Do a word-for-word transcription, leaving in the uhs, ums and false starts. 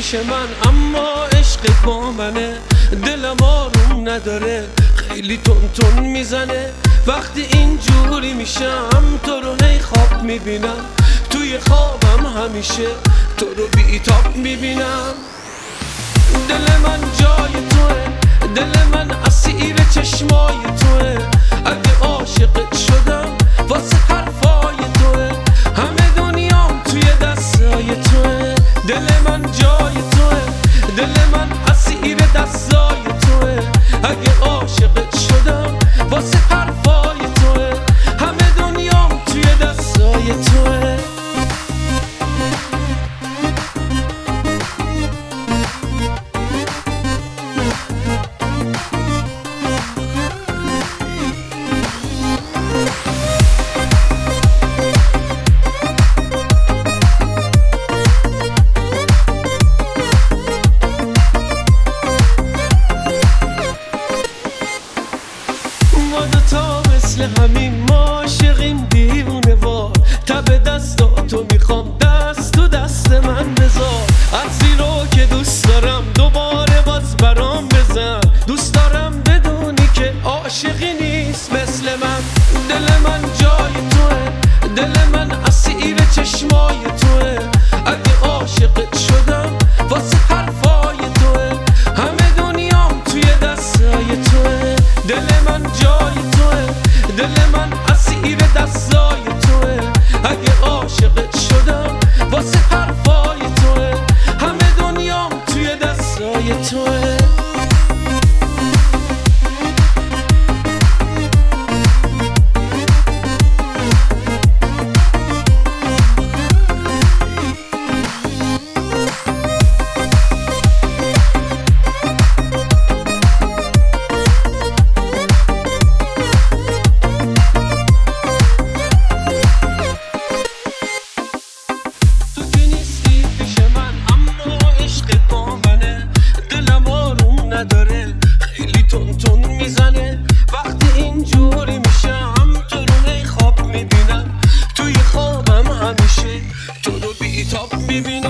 پیش من، اما عشق با منه. دلم آروم نداره، خیلی تون تون میزنه. وقتی اینجوری میشم تو رو هی خواب میبینم، توی خوابم همیشه تو رو بی‌تاب میبینم. دل من جای توه، دل من اسیر چشمای توه. اگه عاشقت شدم واسه حرفای توه، همه دنیام توی دستای توه. دل من جای توه، دل من اسیر دستای توه. اگه عاشقت شدم واسه حرفای توه، همه دنیام توی دستای توه. تا مثل همین ما عاشقیم دیوونه وار. تب دستاتو میخوام دست تو دست من بذار. عطری رو که دوست دارم دوباره باز برام بزن. دوست دارم بدونی که عاشقی نیست مثل من. دل من جای توه، دل من اسیر چشمای توه. اگه عاشقت شدم واسه حرفای توه، همه دنیام توی دستای توه. دل من جای توه، دل من اسیر دستای توه. اگه عاشقت شدم واسه حرفای توه، همه دنیام توی دستای توه. نداره، خیلی تون تون میزنه. وقتی اینجوری میشم تو رو هی خواب میبینم، توی خوابم همیشه تو رو بی‌تاب میبینم.